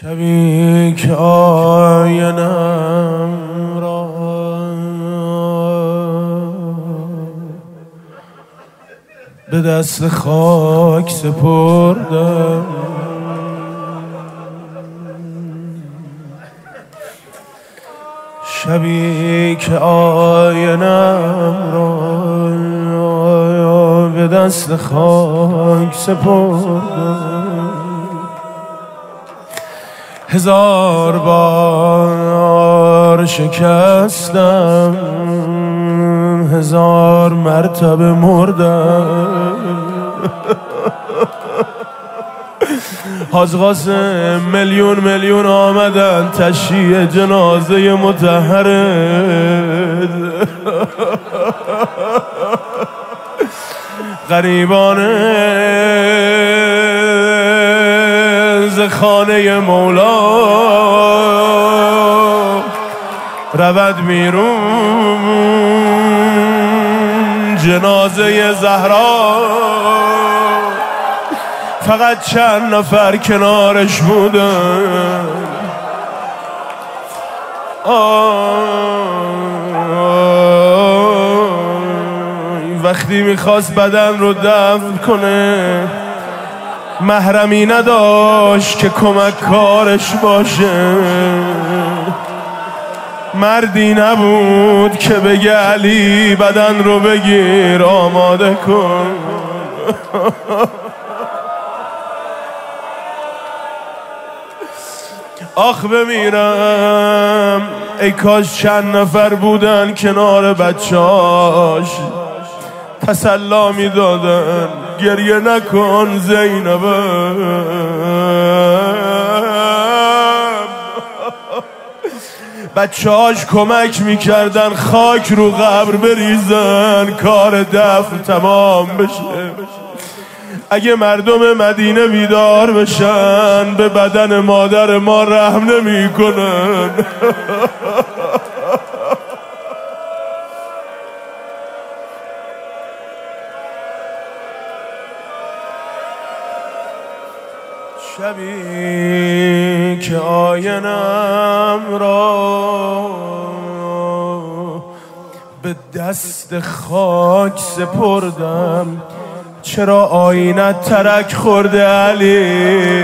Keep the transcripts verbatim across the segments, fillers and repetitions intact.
شبی که آینم را به دست خاک سپردم، شبی که آینم را به دست خاک سپردم، هزار بار شکستم، هزار مرتبه مردم. حاج قاسم میلیون میلیون آمدن تشییع جنازه مطهره، غریبانه ز خانه مولا رود بیرون جنازه زهرا، فقط چند نفر کنارش بودن. وقتی میخواست بدن رو دفن کنه محرمی نداشت که کمک کارش باشه، مردی نبود که بگه علی بدن رو بگیر آماده کن. آخ بمیرم ای کاش چند نفر بودن کنار بچه‌اش تسلا می دادن گریه نکن زینبم. بچه‌اش کمک میکردن خاک رو قبر بریزن کار دفن تمام بشه. اگه مردم مدینه بیدار بشن به بدن مادر ما رحم نمی کنن. شبی که آینم را به دست خاک سپردم، چرا آینه ترک خورده علی؟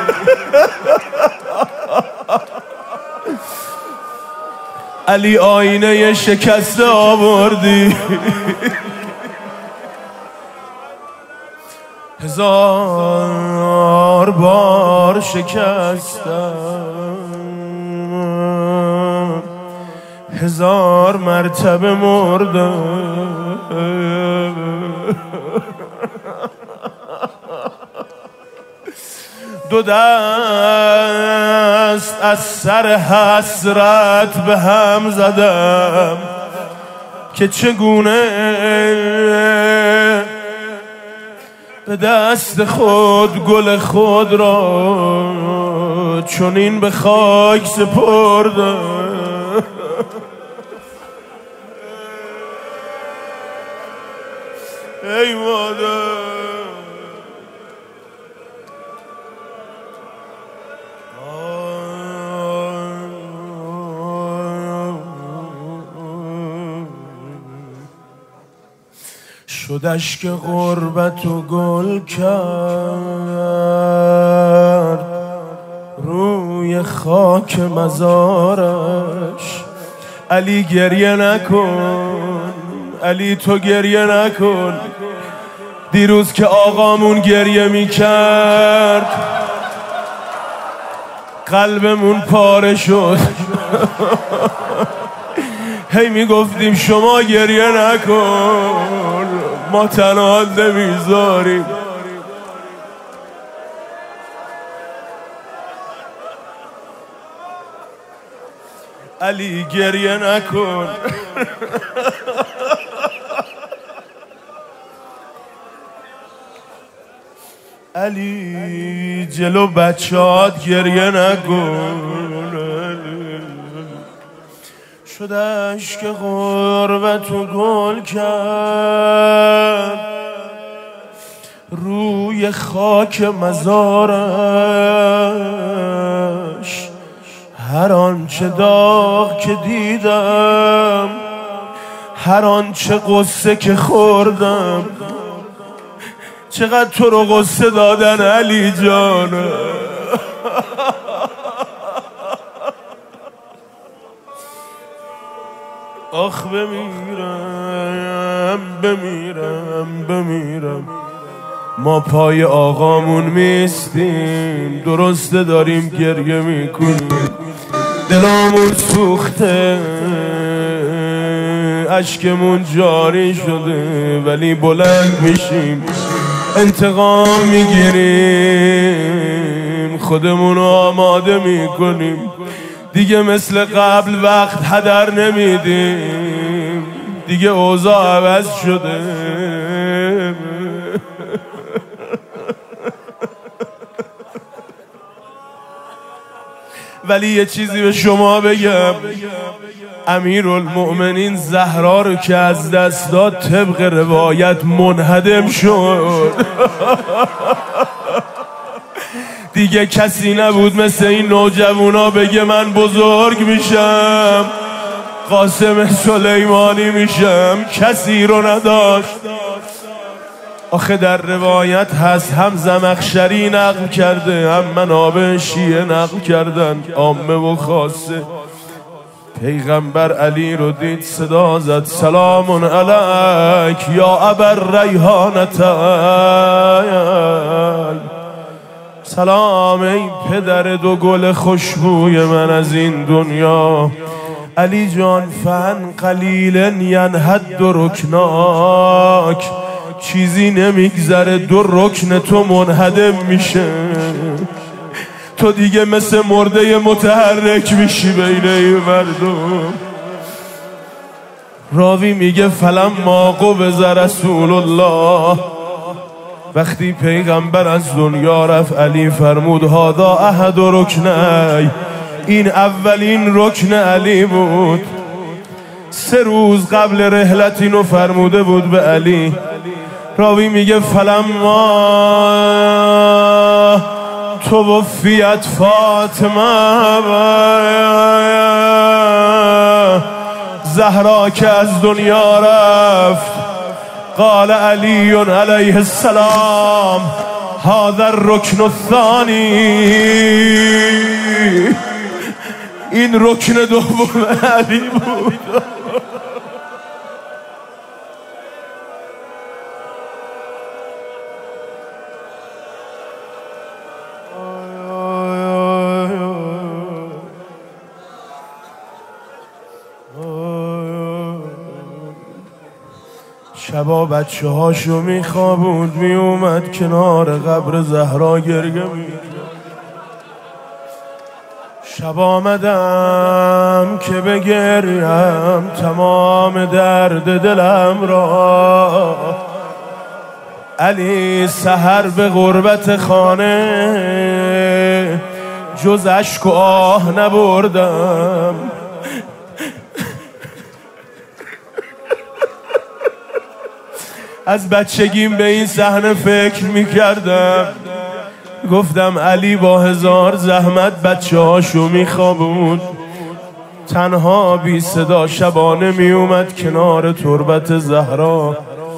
علی آینه شکسته آوردی، هزار بار شکستم، هزار مرتبه مردم. دو دست از سر حسرت به هم زدم که چگونه به دست خود گل خود را چنین به خاک سپردم. ای مادر شد اشک غربت و گل کرد روی خاک مزارش. علی گریه نکن، علی تو گریه نکن. دیروز که آقامون گریه میکرد قلبمون پاره شد. هی میگفتیم شما گریه نکن ما تنها نمیذاریم. علی گریه نکن. علی جلو بچه‌هات گریه نکن. شد اشک غربت و گل کرد روی خاک مزارم. هر آنچه داغ که دیدم، هر آنچه قصه که خوردم، چقدر تو رو قصه دادن علی جان. آخ بمیرم بمیرم بمیرم. ما پای آقامون میستیم، درسته داریم گریه میکنیم، دلامون سوخته، اشکمون جاری شده، ولی بلند میشیم انتقام میگیریم، خودمونو آماده میکنیم، دیگه مثل قبل وقت هدر نمیدیم، دیگه اوضاع عوض شده. ولی یه چیزی به شما بگم، امیرالمؤمنین زهرا رو که از دست داد طبق روایت منهدم شد. دیگه کسی نبود مثل این نوجوانا بگه من بزرگ میشم، قاسم سلیمانی میشم، کسی رو نداشت. آخه در روایت هست، هم زمخشری نقل کرده، هم منابع شیعه نقل کردن، عامه و خاصه. پیغمبر علی رو دید صدا زد سلام علیک یا ابا ریحانتین، سلام ای پدر دو گل خوشبوی من از این دنیا. علی جان فن قلیلا ینهد رکناک، چیزی نمیگذره دو رکن تو منهدم میشه، تو دیگه مثل مرده متحرک میشی بین این مردم. راوی میگه فلما قبض رسول الله، وقتی پیغمبر از دنیا رفت علی فرمود هذا احد رکنی، این اولین رکن علی بود. سه روز قبل رحلت اینو فرموده بود به علی. راوی میگه فلما توفیت فاطمه، زهرا که از دنیا رفت، قال علی علیه السلام هذا الرکن الثانی، این رکن دوم علی بود. شبا بچه هاشو میخوابوند، میومد کنار قبر زهرا گریه میکرد. شب آمدم که بگریم تمام درد دلم را، علی سحر به غربت خانه جز اشک و آه نبردم. از بچگیم به این صحنه فکر میکردم، گفتم علی با هزار زحمت بچه هاشو میخوابوند، تنها بی صدا شبانه میومد کنار تربت زهرا.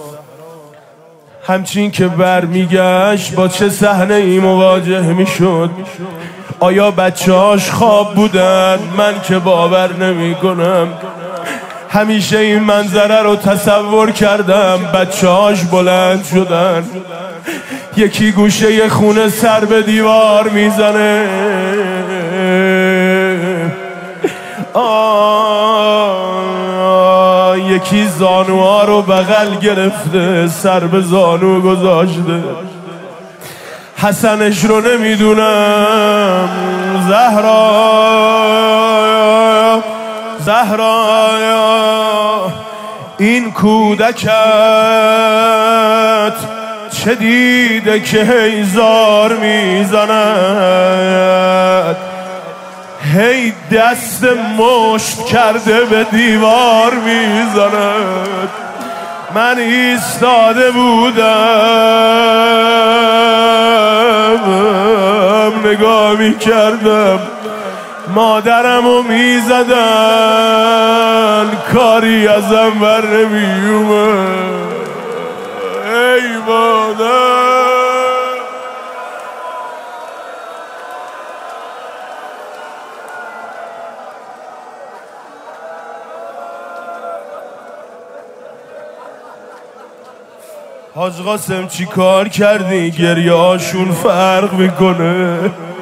همچین که بر میگشت با چه صحنه ای مواجه میشد. آیا بچه هاش خواب بودن؟ من که باور نمی کنم. همیشه این منظره رو تصور کردم، بچه هاش بلند شدن، یکی گوشه خونه سر به دیوار میزنه، آه یکی زانوها رو بغل گرفته سر به زانو گذاشته. حسنش رو نمیدونم، زهرا زهرا این کودکت چه دیده که هیزار میزند، هی دست مشت کرده به دیوار میزند. من ایستاده بودم نگاه میکردم، مادرمو میزدن کاری ازم بر نمیومه. ای مادر حاج قاسم چی کار کردی؟ گریه هاشون فرق میکنه.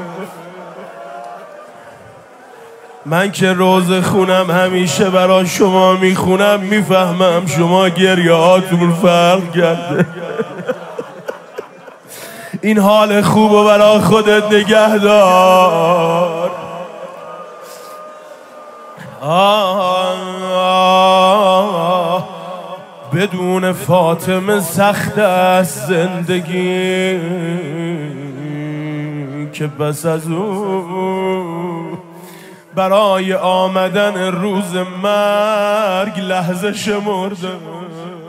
من که روز خونم همیشه برا شما میخونم، میفهمم شما گریه هاتون فرق کرده. این حال خوب و برا خودت نگه دار. آه آه بدون فاطمه سخت است زندگی، که بس از او برای آمدن روز مرگ لحظه شمرده.